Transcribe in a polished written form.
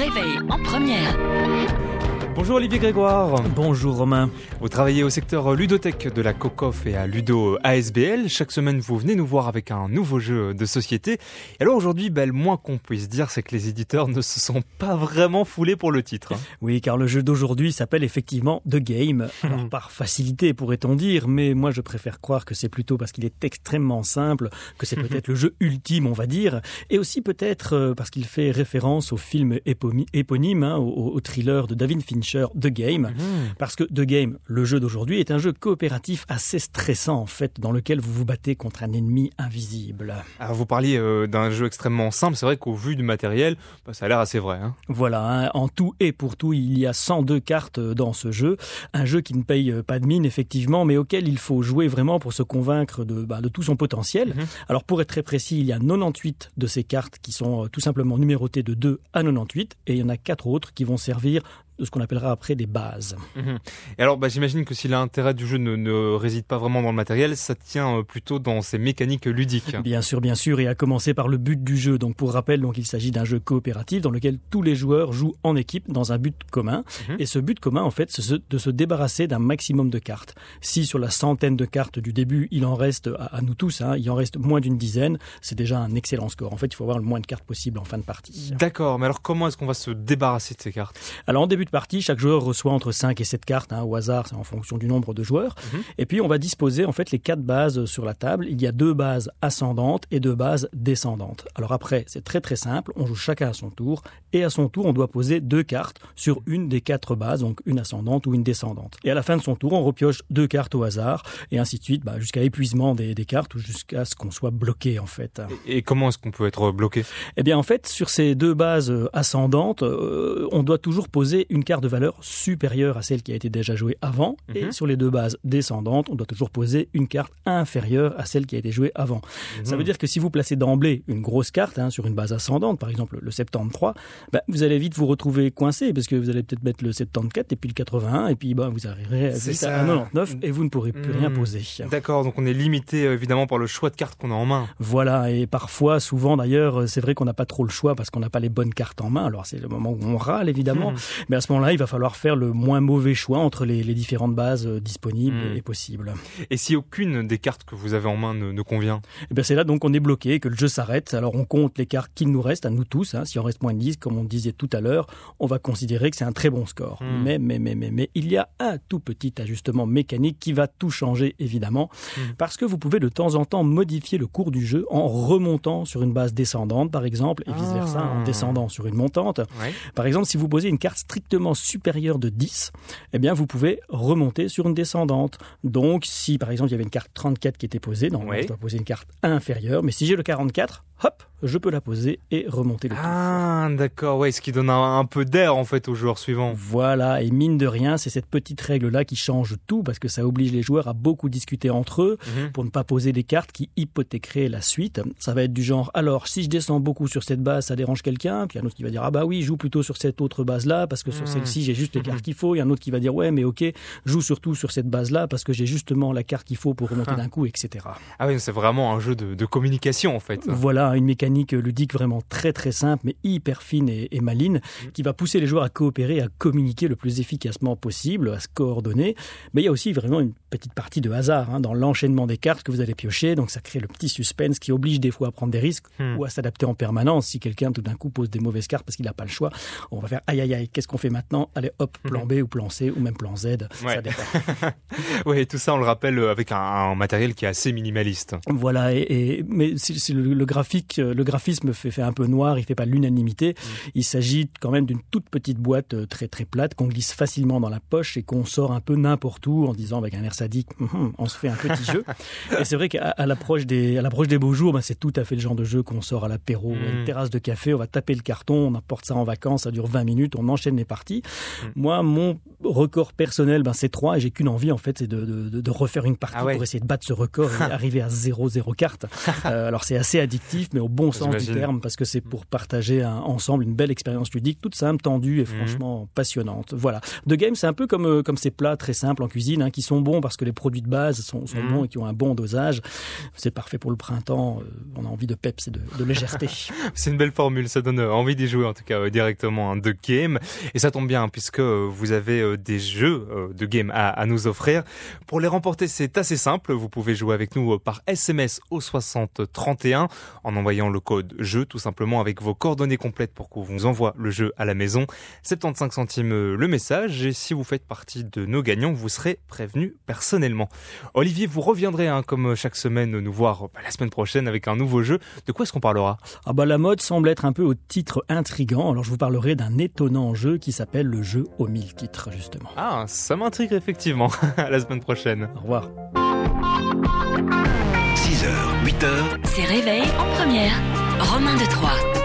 réveil en première. Bonjour Olivier Grégoire. Bonjour Romain. Vous travaillez au secteur ludothèque de la Cocof et à Ludo ASBL. Chaque semaine, vous venez nous voir avec un nouveau jeu de société. Et alors aujourd'hui, le moins qu'on puisse dire, c'est que les éditeurs ne se sont pas vraiment foulés pour le titre. Oui, car le jeu d'aujourd'hui s'appelle effectivement The Game. Alors, par facilité, pourrait-on dire, mais moi je préfère croire que c'est plutôt parce qu'il est extrêmement simple, que c'est peut-être le jeu ultime, on va dire, et aussi peut-être parce qu'il fait référence au film éponyme, au thriller de David Fincher, The Game, parce que The Game, le jeu d'aujourd'hui, est un jeu coopératif assez stressant en fait, dans lequel vous vous battez contre un ennemi invisible. Alors vous parliez d'un jeu extrêmement simple, c'est vrai qu'au vu du matériel, ça a l'air assez vrai. Voilà, en tout et pour tout, il y a 102 cartes dans ce jeu, un jeu qui ne paye pas de mine effectivement, mais auquel il faut jouer vraiment pour se convaincre de tout son potentiel. Alors pour être très précis, il y a 98 de ces cartes qui sont tout simplement numérotées de 2 à 98, et il y en a 4 autres qui vont servir de ce qu'on appellera après des bases. Et alors, j'imagine que si l'intérêt du jeu ne réside pas vraiment dans le matériel, ça tient plutôt dans ses mécaniques ludiques. Bien sûr, et à commencer par le but du jeu. Donc, pour rappel, il s'agit d'un jeu coopératif dans lequel tous les joueurs jouent en équipe dans un but commun. Et ce but commun, en fait, c'est de se débarrasser d'un maximum de cartes. Si sur la centaine de cartes du début, il en reste, à nous tous, il en reste moins d'une dizaine, c'est déjà un excellent score. En fait, il faut avoir le moins de cartes possible en fin de partie. D'accord, mais alors comment est-ce qu'on va se débarrasser de ces cartes ? Alors, en début de partie, chaque joueur reçoit entre 5 et 7 cartes, au hasard, c'est en fonction du nombre de joueurs. Et puis, on va disposer, en fait, les 4 bases sur la table. Il y a 2 bases ascendantes et 2 bases descendantes. Alors après, c'est très très simple. On joue chacun à son tour. Et à son tour, on doit poser 2 cartes sur une des 4 bases, donc une ascendante ou une descendante. Et à la fin de son tour, on repioche 2 cartes au hasard. Et ainsi de suite, jusqu'à épuisement des cartes ou jusqu'à ce qu'on soit bloqué, en fait. Et comment est-ce qu'on peut être bloqué ? Eh bien, en fait, sur ces 2 bases ascendantes, on doit toujours poser une carte de valeur supérieure à celle qui a été déjà jouée avant. Et sur les 2 bases descendantes, on doit toujours poser une carte inférieure à celle qui a été jouée avant. Ça veut dire que si vous placez d'emblée une grosse carte sur une base ascendante, par exemple le 73, vous allez vite vous retrouver coincé parce que vous allez peut-être mettre le 74 et puis le 81 et puis vous arriverez vite à 99 et vous ne pourrez plus rien poser. D'accord, donc on est limité évidemment par le choix de cartes qu'on a en main. Voilà, et parfois, souvent d'ailleurs, c'est vrai qu'on n'a pas trop le choix parce qu'on n'a pas les bonnes cartes en main. Alors c'est le moment où on râle évidemment, mais à ce moment-là, il va falloir faire le moins mauvais choix entre les différentes bases disponibles et possibles. Et si aucune des cartes que vous avez en main ne convient ? Eh bien c'est là donc on est bloqué, que le jeu s'arrête. Alors on compte les cartes qu'il nous reste, à nous tous. S'il en reste moins de 10, comme on disait tout à l'heure, on va considérer que c'est un très bon score. Mais il y a un tout petit ajustement mécanique qui va tout changer évidemment, parce que vous pouvez de temps en temps modifier le cours du jeu en remontant sur une base descendante par exemple, et vice-versa en descendant sur une montante. Par exemple, si vous posez une carte strictement supérieure de 10, eh bien vous pouvez remonter sur une descendante. Donc si par exemple il y avait une carte 34 qui était posée, je dois poser une carte inférieure, mais si j'ai le 44, hop, je peux la poser et remonter le tout. D'accord, ce qui donne un peu d'air en fait aux joueurs suivants. Voilà, et mine de rien, c'est cette petite règle-là qui change tout, parce que ça oblige les joueurs à beaucoup discuter entre eux pour ne pas poser des cartes qui hypothéqueraient la suite. Ça va être du genre, alors si je descends beaucoup sur cette base, ça dérange quelqu'un, puis il y a un autre qui va dire, oui, joue plutôt sur cette autre base-là, parce que sur celle-ci, j'ai juste les cartes qu'il faut. Il y a un autre qui va dire, ouais, mais ok, joue surtout sur cette base-là, parce que j'ai justement la carte qu'il faut pour remonter d'un coup, etc. Ah oui, c'est vraiment un jeu de communication en fait. Voilà, une mécanique ludique vraiment très très simple, mais hyper fine et maligne, qui va pousser les joueurs à coopérer, à communiquer le plus efficacement possible, à se coordonner. Mais il y a aussi vraiment une petite partie de hasard dans l'enchaînement des cartes que vous allez piocher, donc ça crée le petit suspense qui oblige des fois à prendre des risques ou à s'adapter en permanence. Si quelqu'un tout d'un coup pose des mauvaises cartes parce qu'il n'a pas le choix, on va faire aïe, qu'est-ce qu'on fait maintenant ? Allez hop, plan B ou plan C ou même plan Z, ça dépend. Oui, tout ça on le rappelle avec un matériel qui est assez minimaliste. Voilà, mais c'est le graphisme fait un peu noir, il fait pas l'unanimité. Il s'agit quand même d'une toute petite boîte très très plate qu'on glisse facilement dans la poche et qu'on sort un peu n'importe où en disant avec un air sadique, on se fait un petit jeu. Et c'est vrai qu'à l'approche des beaux jours, c'est tout à fait le genre de jeu qu'on sort à l'apéro, à une terrasse de café, on va taper le carton, on apporte ça en vacances, ça dure 20 minutes, on enchaîne les parties. Moi, mon record personnel, c'est 3 et j'ai qu'une envie en fait, c'est de refaire une partie pour essayer de battre ce record et arriver à 0 cartes. Alors c'est assez addictif. inclusif, mais au bon sens du terme, parce que c'est pour partager ensemble une belle expérience ludique, toute simple, tendue et franchement passionnante. Voilà. The Game, c'est un peu comme ces plats très simples en cuisine, qui sont bons parce que les produits de base sont bons et qui ont un bon dosage. C'est parfait pour le printemps. On a envie de peps et de légèreté. C'est une belle formule, ça donne envie d'y jouer en tout cas directement, The Game. Et ça tombe bien puisque vous avez des jeux de game à nous offrir. Pour les remporter, c'est assez simple. Vous pouvez jouer avec nous par SMS au 6031 en envoyant le code jeu tout simplement avec vos coordonnées complètes pour qu'on vous envoie le jeu à la maison. 75 centimes le message, et si vous faites partie de nos gagnants, vous serez prévenu personnellement. Olivier, vous reviendrez comme chaque semaine nous voir la semaine prochaine avec un nouveau jeu. De quoi est-ce qu'on parlera ? La mode semble être un peu au titre intriguant, alors je vous parlerai d'un étonnant jeu qui s'appelle le jeu aux 1000 titres justement. Ah, ça m'intrigue effectivement. À la semaine prochaine. Au revoir. 6h, 8h. C'est Réveil en première. Romain de Troyes.